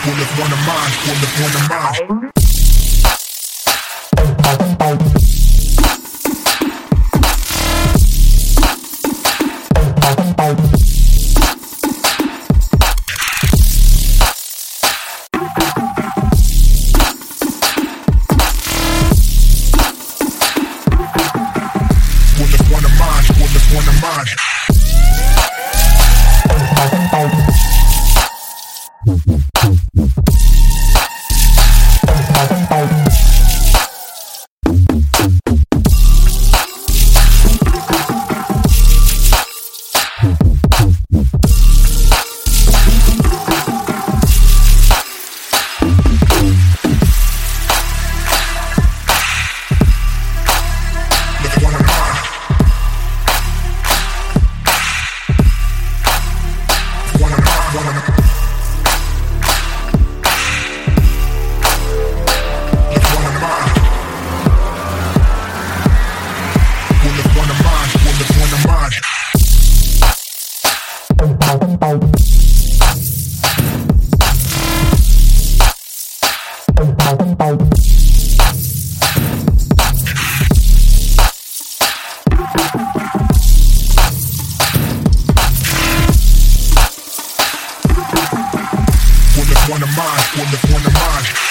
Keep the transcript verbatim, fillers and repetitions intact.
Well, if one of mine, well, if one of mine. Well, if one of mine, well, if one of mine. One of mine, one of one of mine.